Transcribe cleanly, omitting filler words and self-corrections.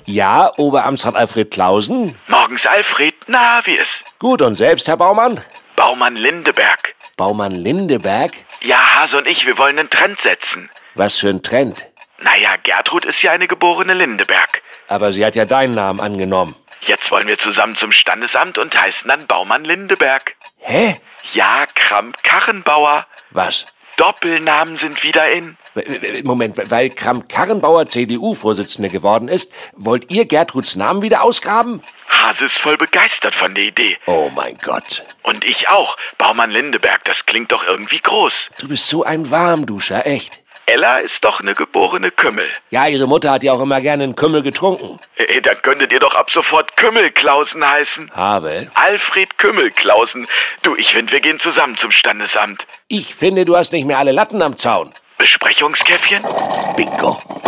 Ja, Oberamtsrat Alfred Clausen. Morgens, Alfred. Na, wie ist? Gut, und selbst, Herr Baumann? Baumann Lindeberg. Baumann Lindeberg? Ja, Hase und ich, wir wollen einen Trend setzen. Was für ein Trend? Naja, Gertrud ist ja eine geborene Lindeberg. Aber sie hat ja deinen Namen angenommen. Jetzt wollen wir zusammen zum Standesamt und heißen dann Baumann Lindeberg. Hä? Ja, Kramp-Karrenbauer. Was? Doppelnamen sind wieder in. Moment, weil Kramp-Karrenbauer CDU-Vorsitzende geworden ist, wollt ihr Gertruds Namen wieder ausgraben? Hase ist voll begeistert von der Idee. Oh mein Gott. Und ich auch. Baumann Lindeberg, das klingt doch irgendwie groß. Du bist so ein Warmduscher, echt. Ella ist doch eine geborene Kümmel. Ja, ihre Mutter hat ja auch immer gerne einen Kümmel getrunken. Dann könntet ihr doch ab sofort Kümmelklausen heißen. Habe? Alfred Kümmelklausen. Du, ich finde, wir gehen zusammen zum Standesamt. Ich finde, du hast nicht mehr alle Latten am Zaun. Besprechungskäffchen? Bingo.